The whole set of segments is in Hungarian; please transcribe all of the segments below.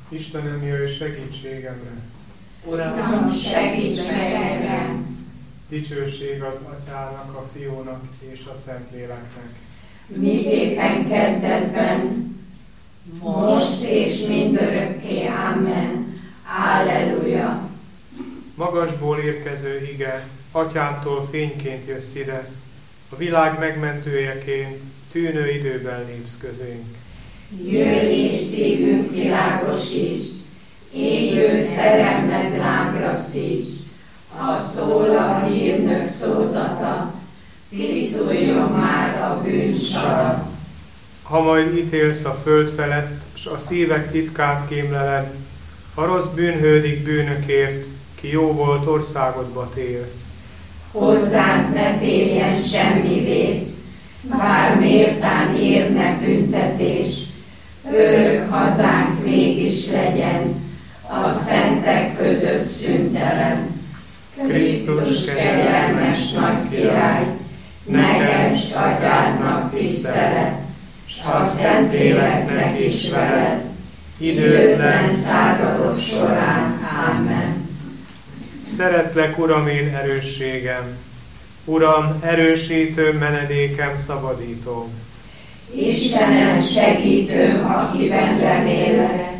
Istenem, jöjj segítségemre! Uram, segíts meg engem! Dicsőség az Atyának, a Fiúnak és a Szentléleknek. Miképpen kezdetben, most és mindörökké. Amen. Alleluja! Magasból érkező ige, Atyától fényként jössz ide, a világ megmentőjeként tűnő időben lépsz közénk. Jöjj és szívünk világosítsd, égő szerelmed lángra szítsd, a szól a hírnök szózata, tisztuljon már a bűnsarat. Ha majd ítélsz a föld felett, s a szívek titkát kémleled, a rossz bűnhődik bűnökért, ki jó volt országodba tér. Hozzánk ne férjen semmi vész, bár méltán érne büntetés, örök hazánk mégis legyen, a szentek között szüntelen. Krisztus kegyelmes nagy király, neked s Atyádnak tisztelet, s a Szentléleknek is veled, időtlen századok során. Amen. Szeretlek, Uram, én erősségem, Uram, erősítő menedékem, szabadítóm. Istenem, segítőm, akiben remélek,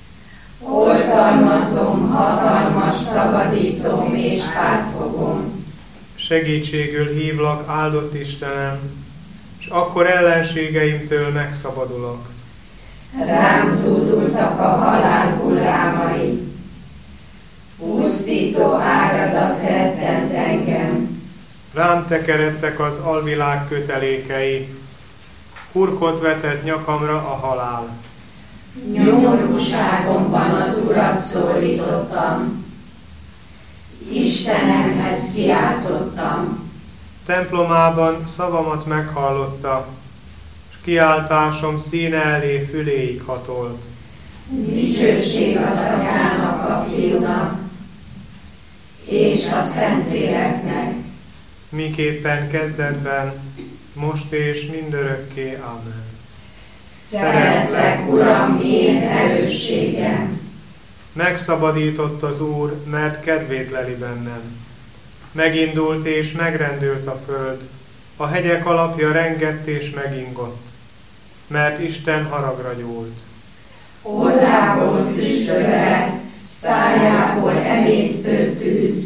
oltalmazom, hatalmas szabadítom és átfogom. Segítségül hívlak, áldott Istenem, és akkor ellenségeimtől megszabadulok. Rám zúdultak a halál hullámai, pusztító áradat rettent engem. Rám tekeredtek az alvilág kötelékei, hurkot vetett nyakamra a halál. Nyomorúságomban az Urat szólítottam, Istenemhez kiáltottam. Templomában szavamat meghallotta, s kiáltásom színe elé füléig hatolt. Dicsőség az Atyának, a Fiúnak és a Szentléleknek. Miképpen kezdetben, most és mindörökké. Amen. Szeretlek, Uram, én erősségem. Megszabadított az Úr, mert kedvét leli bennem. Megindult és megrendült a föld, a hegyek alapja rengett és megingott, mert Isten haragra gyúlt. Orrából füstölet, szájából emésztő tűz,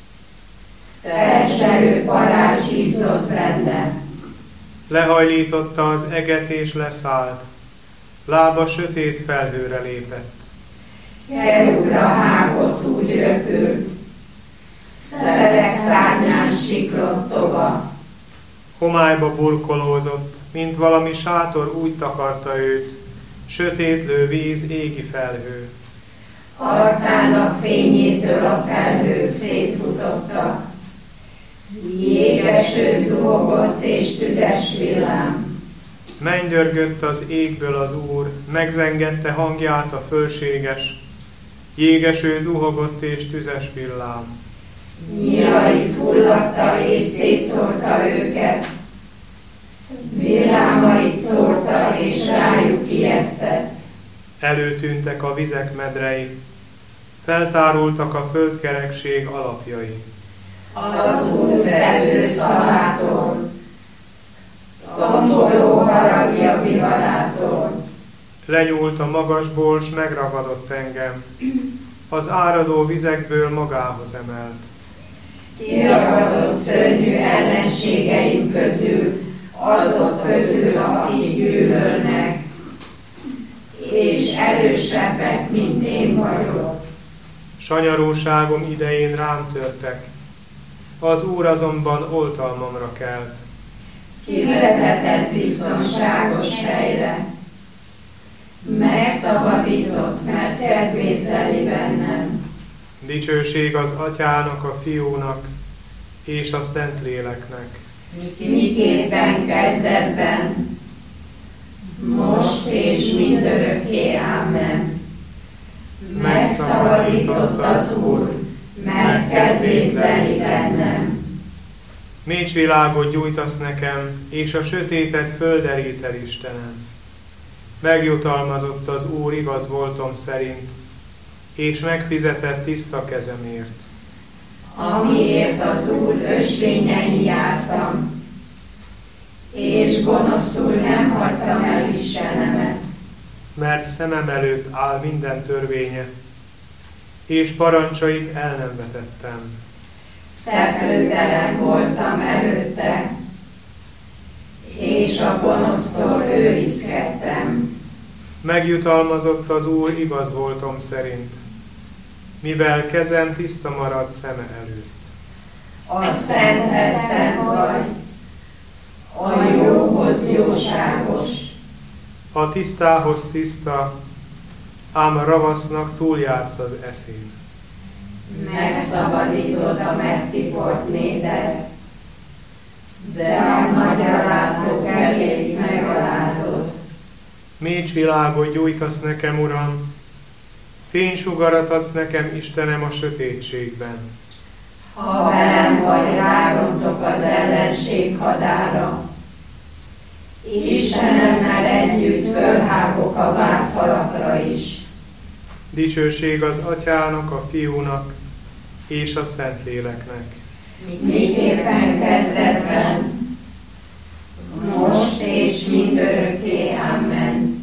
felzselő parázs izzott benne. Lehajlította az eget és leszállt, lába sötét felhőre lépett. Kerubra hágott, úgy röpült, szelek szárnyán siklott tova. Homályba burkolózott, mint valami sátor úgy takarta őt, sötétlő víz, égi felhő. Arcának fényétől a felhők szétfutottak, jégeső zuhogott és tüzes villám. Mennydörgött az égből az Úr, megzengette hangját a fölséges, jégeső zuhogott és tüzes villám. Nyilait hullatta és szétszórta őket, villámait szórta és rájuk ijesztett. Előtűntek a vizek medrei, feltárultak a földkerekség alapjai. Az Úr felhő szavától, tomboló haragja viharától. Lenyúlt a magasból, s megragadott engem, az áradó vizekből magához emelt. Kiragadott szörnyű ellenségeim közül, azok közül, akik gyűlölnek, és erősebbek, mint én vagyok. Sanyarúságom idején rám törtek, az Úr azonban oltalmamra kelt. Kivezetett biztonságos helyre, megszabadított, mert kedvét leli bennem. Dicsőség az Atyának, a Fiúnak és a Szentléleknek. Miképpen kezdetben, most és mindörökké. Amen. Megszabadított az Úr, mert kedvét leli bennem. Nincs világot gyújtasz nekem, és a sötétet földeríted, Istenem. Megjutalmazott az Úr igaz voltom szerint, és megfizetett tiszta kezemért. Amiért az Úr ösvényein jártam, és gonoszul nem hagytam el Istenemet. Mert szemem előtt áll minden törvénye, és parancsait el nem vetettem. Szeplőtelen voltam előtte, és a gonosztól őrizkedtem. Megjutalmazott az Úr igaz voltom szerint, mivel kezem tiszta maradt szeme előtt. A szenthez szent vagy, a jóhoz jóságos. A tisztához tiszta, ám a ravasznak túljársz az eszén. Megszabadítod a megtiport nédet, de a nagyra látó kevét megalázod. Mécs világot gyújtasz nekem, Uram, fénysugarat adsz nekem, Istenem, a sötétségben. Ha velem vagy, rárontok az ellenség hadára. Istenemmel együtt fölhágok a várfalakra is. Dicsőség az Atyának, a Fiúnak és a Szentléleknek. Miképpen kezdetben, most és mindörökké. Amen.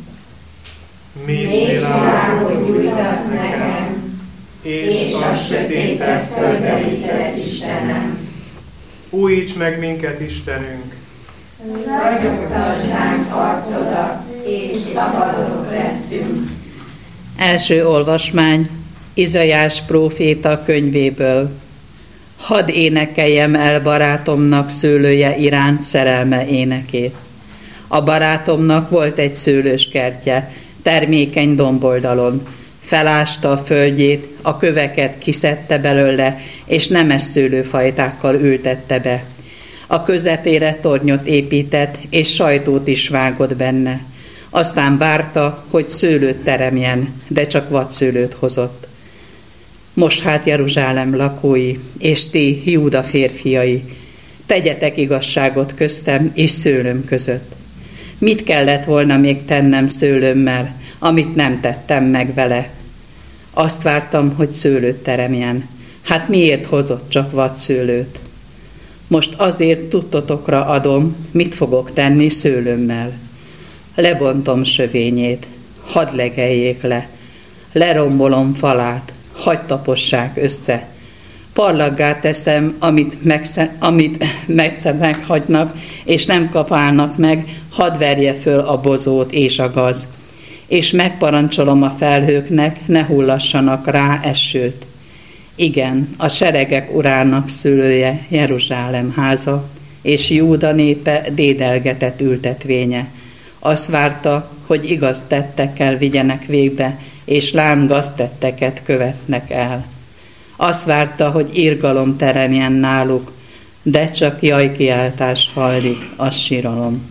Mécs világot gyújtasz nekem, és a sötétet földerített Istenem. Újíts meg minket, Istenünk! Ragyogtasd ránk arcodat, és szabadok leszünk. Első olvasmány Izaiás próféta könyvéből. Hadd énekeljem el barátomnak szőlője iránt szerelme énekét. A barátomnak volt egy szőlőskertje, termékeny domboldalon. Felásta a földjét, a köveket kiszedte belőle, és nemes szőlőfajtákkal ültette be. A közepére tornyot épített, és sajtót is vágott benne. Aztán várta, hogy szőlőt teremjen, de csak vadszőlőt hozott. Most hát Jeruzsálem lakói, és ti, Júda férfiai, tegyetek igazságot köztem és szőlőm között. Mit kellett volna még tennem szőlőmmel, amit nem tettem meg vele? Azt vártam, hogy szőlőt teremjen. Hát miért hozott csak vadszőlőt? Most azért tudtotokra adom, mit fogok tenni szőlőmmel. Lebontom sövényét, hadd legeljék le. Lerombolom falát, hadd tapossák össze. Parlaggá teszem, amit meghagynak, és nem kapálnak meg, hadd verje föl a bozót és a gaz. És megparancsolom a felhőknek, ne hullassanak rá esőt. Igen, a seregek urának szülője Jeruzsálem háza, és Júda népe dédelgetett ültetvénye. Azt várta, hogy igaz tettekkel vigyenek végbe, és lám gaztetteket követnek el. Azt várta, hogy irgalom teremjen náluk, de csak jajkiáltás hallik, az síralom.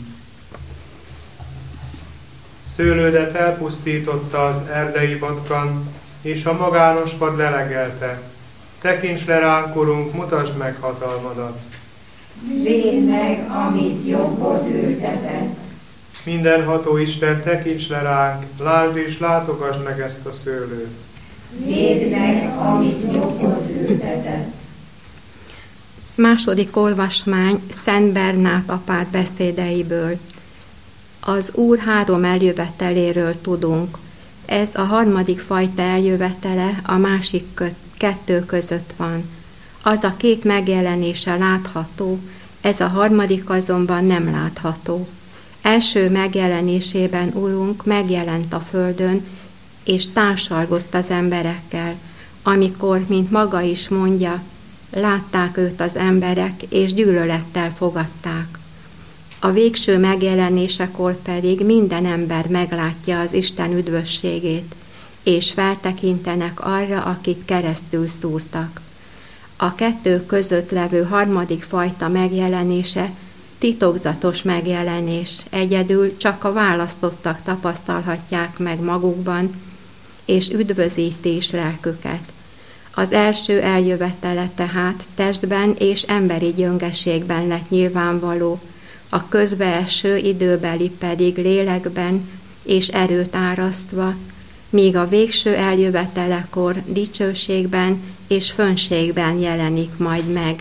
Szőlődet elpusztította az erdei vatkan, és a magános vad lelegelte. Tekints le ránk, Urunk, mutasd meg hatalmadat. Védd meg, amit jobbod ültetett. Mindenható Isten, tekints le ránk, lásd és látogass meg ezt a szőlőt. Védd meg, amit jobbod ültetett. Második olvasmány Szent Bernát apát beszédeiből. Az Úr 3 eljöveteléről tudunk. Ez a harmadik fajta eljövetele a másik 2 között van. Az a 2 megjelenése látható, ez a harmadik azonban nem látható. Első megjelenésében Urunk megjelent a földön, és társalgott az emberekkel, amikor, mint maga is mondja, látták őt az emberek, és gyűlölettel fogadták. A végső megjelenésekor pedig minden ember meglátja az Isten üdvösségét, és feltekintenek arra, akit keresztül szúrtak. A 2 között levő harmadik fajta megjelenése titokzatos megjelenés, egyedül csak a választottak tapasztalhatják meg magukban, és üdvözíti is lelküket. Az első eljövetele tehát testben és emberi gyöngeségben lett nyilvánvaló, a közbeeső időbeli pedig lélekben és erőt árasztva, míg a végső eljövetelekor dicsőségben és fönségben jelenik majd meg.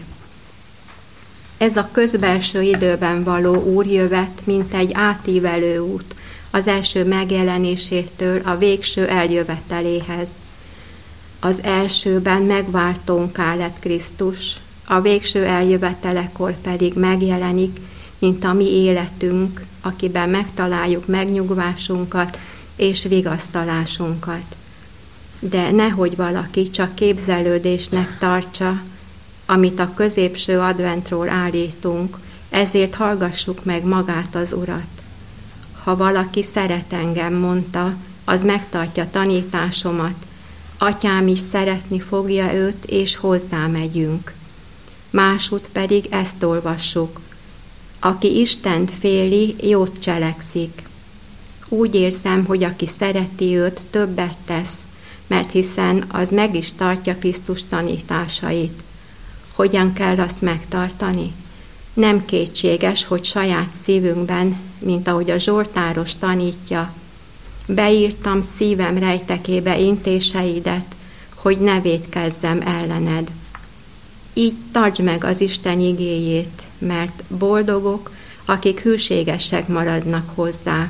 Ez a közbelső időben való úrjövet, mint egy átívelő út az első megjelenésétől a végső eljöveteléhez. Az elsőben megváltónká lett Krisztus, a végső eljövetelekor pedig megjelenik, mint a mi életünk, akiben megtaláljuk megnyugvásunkat és vigasztalásunkat. De nehogy valaki csak képzelődésnek tartsa, amit a középső adventról állítunk, ezért hallgassuk meg magát az Urat. Ha valaki szeret engem, mondta, az megtartja tanításomat, Atyám is szeretni fogja őt, és hozzá megyünk. Másút pedig ezt olvassuk. Aki Istent féli, jót cselekszik. Úgy érzem, hogy aki szereti őt, többet tesz, mert hiszen az meg is tartja Krisztus tanításait. Hogyan kell azt megtartani? Nem kétséges, hogy saját szívünkben, mint ahogy a Zsoltáros tanítja, beírtam szívem rejtekébe intéseidet, hogy ne vétkezzem ellened. Így tartsd meg az Isten igéjét, mert boldogok, akik hűségesek maradnak hozzá.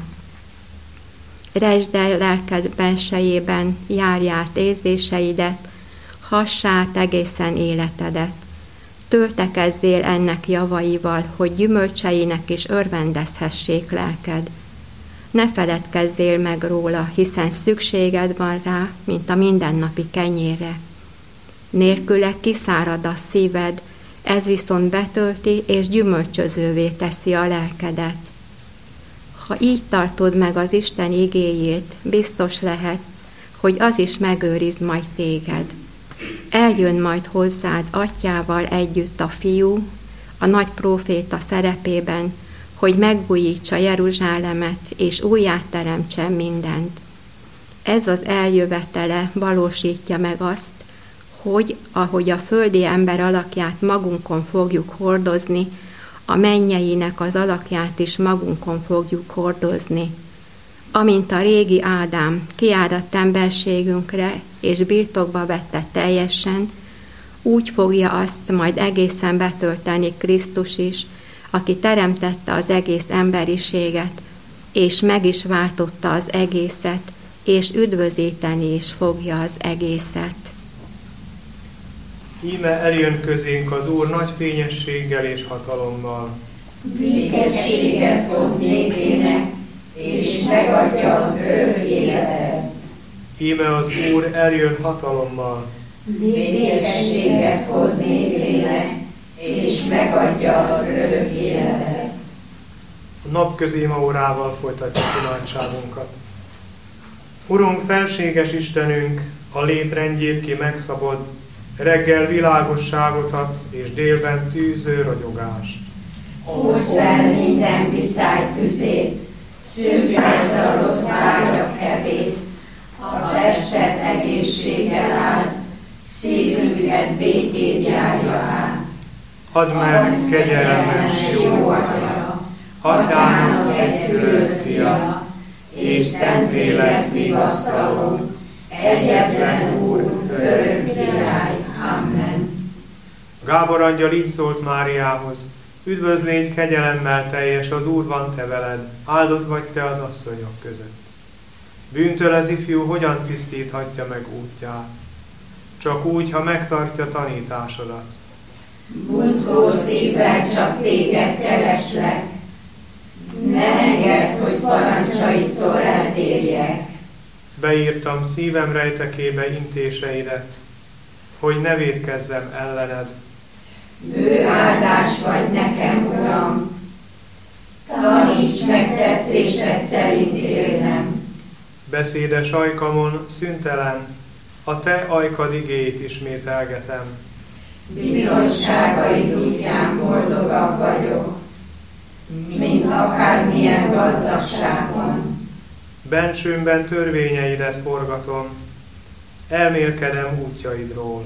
Resd el lelked bensejében, járj át érzéseidet, hass át egészen életedet. Töltekezzél ennek javaival, hogy gyümölcseinek is örvendezhessék lelked. Ne feledkezzél meg róla, hiszen szükséged van rá, mint a mindennapi kenyérre. Nélküle kiszárad a szíved, ez viszont betölti és gyümölcsözővé teszi a lelkedet. Ha így tartod meg az Isten igéjét, biztos lehetsz, hogy az is megőriz majd téged. Eljön majd hozzád atyával együtt a fiú, a nagy próféta szerepében, hogy megújítsa Jeruzsálemet, és újjáteremtse mindent. Ez az eljövetele valósítja meg azt, hogy ahogy a földi ember alakját magunkon fogjuk hordozni, a mennyeinek az alakját is magunkon fogjuk hordozni. Amint a régi Ádám kiáradt emberségünkre, és birtokba vette teljesen, úgy fogja azt majd egészen betölteni Krisztus is, aki teremtette az egész emberiséget, és meg is váltotta az egészet, és üdvözíteni is fogja az egészet. Íme eljön közénk az Úr nagy fényességgel és hatalommal. Békességet hoz nékének, és megadja az örök életet. Íme az Úr eljön hatalommal. Békességet hoz nékének, és megadja az örök életet. A napközi órával folytatjuk imádságunkat. Urunk, felséges Istenünk, a létrendjét ki megszabod, reggel világosságot adsz, és délben tűző ragyogást. Oszd el minden viszály tüzét, szűkeld a rossz vágyak hevét, a testet egészséggel áld, szívünket békét járja át. Add meg kegyelmes jó Atya, Atyának egyszülött fia, és Szentlélek vigasztaló, egyetlen Úr, örök király. Amen. Gábor angyal így szólt Máriához: üdvözlégy, kegyelemmel teljes, az Úr van te veled, áldott vagy te az asszonyok között. Bűntől az ifjú hogyan tisztíthatja meg útját? Csak úgy, ha megtartja tanításodat. Buzgó szívvel csak téged kereslek, ne engedd, hogy parancsaitól eltérjek. Beírtam szívem rejtekébe intéseidet, hogy ne vétkezzem ellened. Bő áldás vagy nekem, Uram, taníts meg tetszésed szerint élnem. Beszédes ajkamon szüntelen, a te ajkad igéit ismételgetem. Bizonyságaid útján boldogabb vagyok, mint akármilyen gazdagságban. Bensőmben törvényeidet forgatom, elmélkedem útjaidról.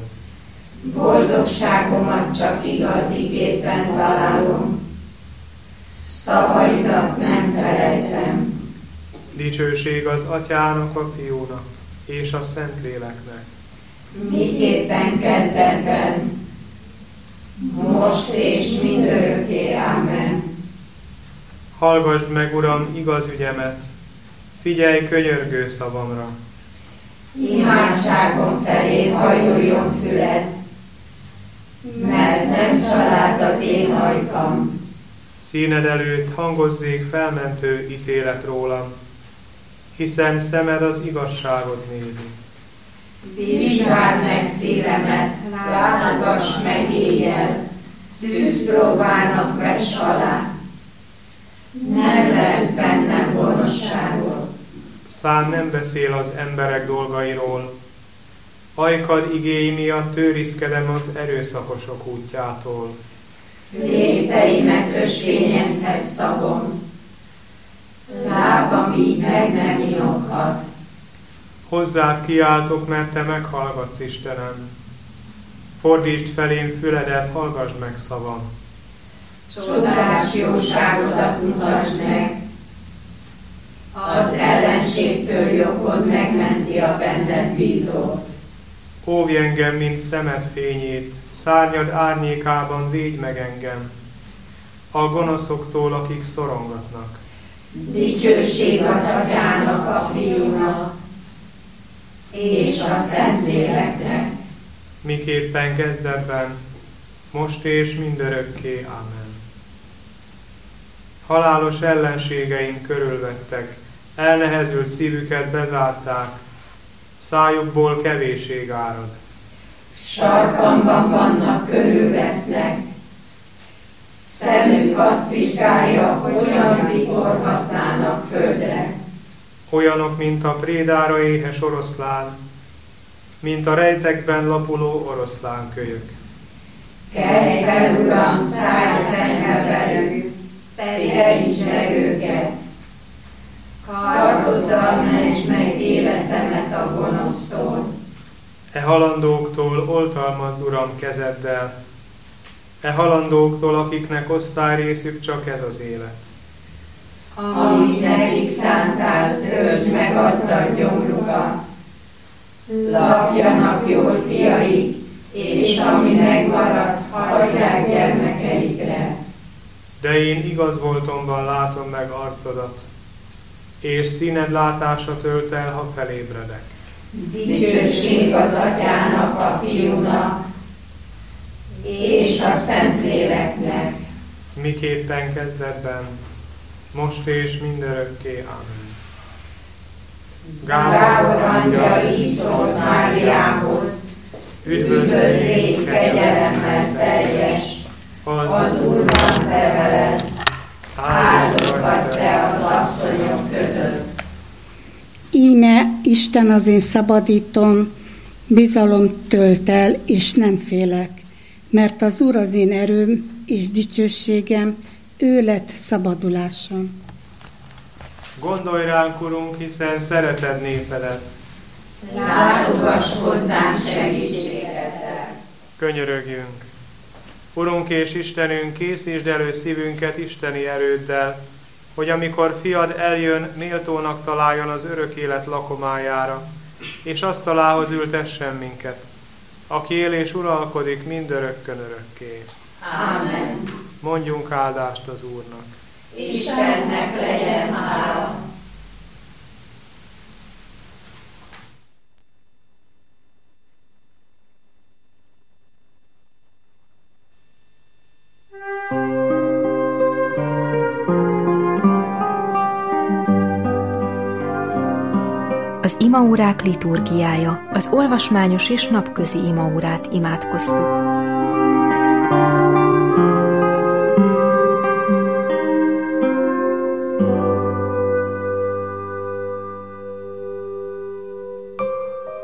Boldogságomat csak igaz igédben találom, szavaidat nem felejtem. Dicsőség az Atyának, a Fiúnak és a Szentléleknek. Miképpen kezdetben, most és mindörökké. Amen. Hallgasd meg, Uram, igaz ügyemet, figyelj könyörgő szavamra. Imádságom felé hajoljon füled, mert nem család az én ajkam. Színed előtt hangozzék felmentő ítélet rólam, hiszen szemed az igazságot nézi. Vizsgáld meg szívemet, látogass meg éjjel, tűzpróbának vess alá. Nem lesz bennem gonoszságot. Szám nem beszél az emberek dolgairól, ajkad igéi miatt őrizkedem az erőszakosok útjától. Lépteimet ösvényedhez szabom, lábam így meg nem inoghat. Hozzád kiáltok, mert te meghallgatsz, Istenem. Fordítsd felém füledet, hallgassd meg szavam. Csodás jóságodat mutasd meg, az ellenségtől jogod megmenti a benned bízót. Óvj engem, mint szemed fényét, szárnyad árnyékában védj meg engem, a gonoszoktól, akik szorongatnak. Dicsőség az Atyának, a Fiúnak és a Szentléleknek. Miképpen kezdetben, most és mindörökké. Amen. Halálos ellenségeim körülvettek, elnehezült szívüket bezárták, szájukból kevésség árad. Sarkamban vannak, körülvesznek, szemük azt vizsgálja, hogyan vitorhatnának földre. Olyanok, mint a prédára éhes oroszlán, mint a rejtekben lapuló oroszlánkölyök. Kelj fel, Uram, szállj szembe velük, terítsd meg őket. Kardoddal mentsd meg életemet a gonosztól. E halandóktól oltalmazz, Uram, kezeddel, e halandóktól, akiknek osztályrészük csak ez az élet. Amit nekik szántál, töltsd meg azzal gyomrukat. Lakjanak jól fiaik, és ami megmarad, hagyják gyermekeikre. De én igaz voltomban látom meg arcodat, és színed látása tölt el, ha felébredek. Dicsőség az Atyának, a Fiúnak és a Szentléleknek. Miképpen kezdetben, most és mindörökké. Amen. Gábor angyal így szólt Máriához, üdvözlégy kegyelemmel teljes, az Úr van te veled, áldott vagy te az asszonyok között. Íme Isten az én szabadítom, bizalom tölt el, és nem félek, mert az Úr az én erőm és dicsőségem, ő lett szabadulásom. Gondolj ránk, Urunk, hiszen szereted népedet. Látogass hozzánk segítségeddel. Könyörögjünk. Urunk és Istenünk, készítsd elő szívünket isteni erőddel, hogy amikor fiad eljön, méltónak találjon az örök élet lakomájára, és asztalához ültessen minket, aki él és uralkodik mindörökkön örökké. Amen. Mondjunk áldást az Úrnak. Istennek legyen hála. Az imaórák liturgiája, az olvasmányos és napközi imaórát imádkoztuk.